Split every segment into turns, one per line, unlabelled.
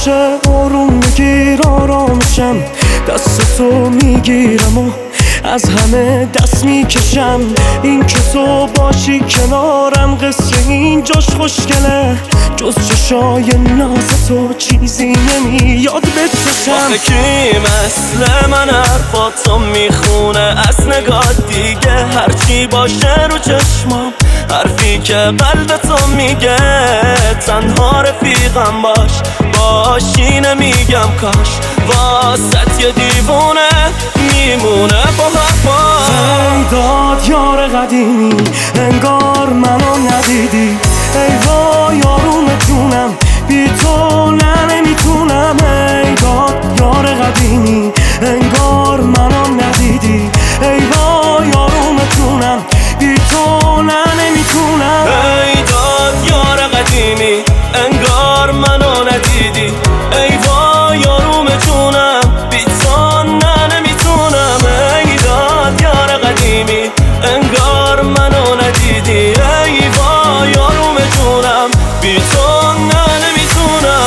باشه آروم بگیر آرامشم، دست تو میگیرم و از همه دست میکشم. این که تو باشی کنارم قصه اینجاش خوشگله، جز چشای ناز تو چیزی نمیاد بچشم.
آخه کی مثل من حرفاتو میخونه از نگاه دیگه، هرچی باشه رو چشمام حرفی که قلب تو میگه. تنها رفیقم باشی نمیگم کاش، واسط یه دیوونه میمونه با حرفاش.
ای داد یار قدیمی انگار منو ندیدی، ای وای آروم جونم بی تو نه نمیتونم. ای داد یار قدیمی انگار منو ندیدی، ای وای آروم جونم بی تو نه نمیتونم.
ای داد یار قدیمی انگار منو ندیدی، ای وای آروم جونم بی تو نه نمیتونم. ای داد یار قدیمی انگار منو ندیدی، ای وای آروم جونم بی تو نه نمیتونم.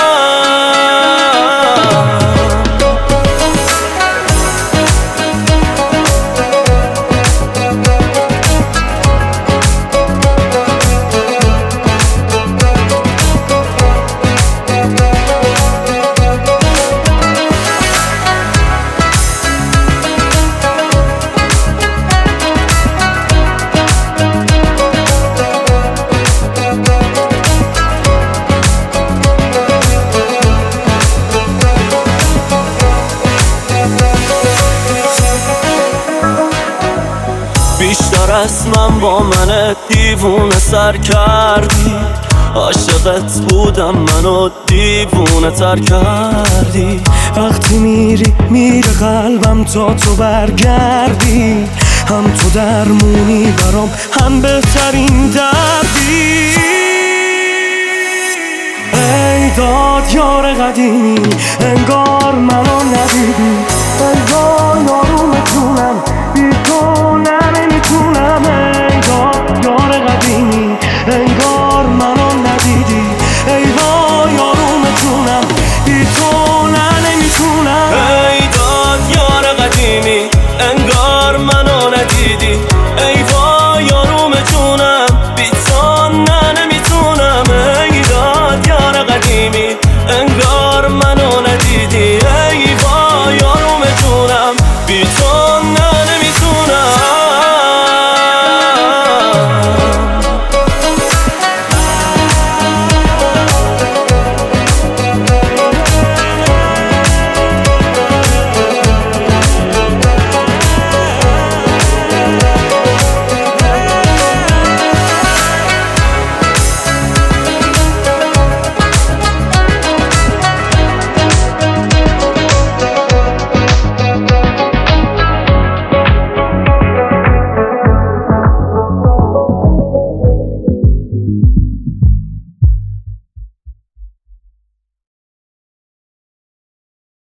بیشتر از من با من دیوونه سر کردی، عاشقت بودم منو دیوونه تر کردی.
وقتی میره قلبم تا تو برگردی، هم تو درمونی برام هم بهترین دردی. ای داد یار قدیمی انگار منو ندیدی، ای وای آروم جونم بی تو